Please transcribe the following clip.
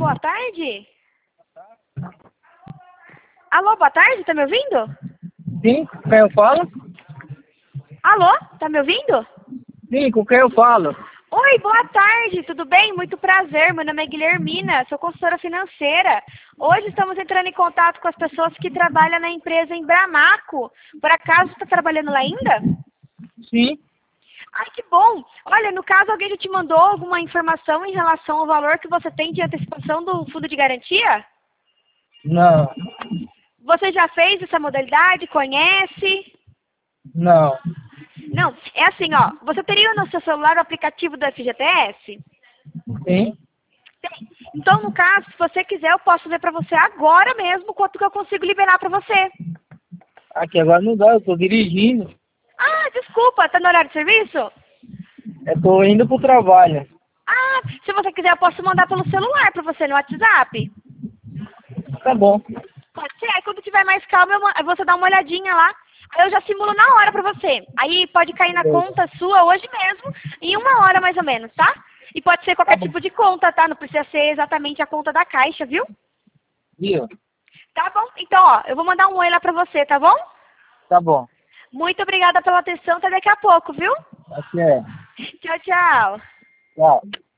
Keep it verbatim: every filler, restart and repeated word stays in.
boa tarde. Alô, boa tarde, tá me ouvindo? Sim, com quem eu falo? Alô, tá me ouvindo? Sim, com quem eu falo? Oi, boa tarde, tudo bem? Muito prazer, meu nome é Guilhermina, sou consultora financeira. Hoje estamos entrando em contato com as pessoas que trabalham na empresa em Bramaco. Por acaso você está trabalhando lá ainda? Sim. Ai, que bom! Olha, no caso, alguém já te mandou alguma informação em relação ao valor que você tem de antecipação do fundo de garantia? Não. Você já fez essa modalidade? Conhece? Não. Não, é assim, ó. Você teria no seu celular o aplicativo do F G T S? Sim. Tem. Então, no caso, se você quiser, eu posso ver pra você agora mesmo quanto que eu consigo liberar pra você. Aqui agora não dá, eu tô dirigindo. Ah, desculpa, tá no horário de serviço? Eu tô indo pro trabalho. Ah, se você quiser, eu posso mandar pelo celular pra você no WhatsApp. Tá bom. Pode ser, aí quando tiver mais calma, eu ma- você dá uma olhadinha lá. Aí eu já simulo na hora pra você. Aí pode cair na Beleza. conta sua hoje mesmo, em uma hora mais ou menos, tá? E pode ser Tá qualquer bom. tipo de conta, tá? Não precisa ser exatamente a conta da Caixa, viu? Viu? Tá bom? Então, ó, eu vou mandar um oi lá pra você, tá bom? Tá bom. Muito obrigada pela atenção, até daqui a pouco, viu? Aqui é. Tchau, tchau. Tchau.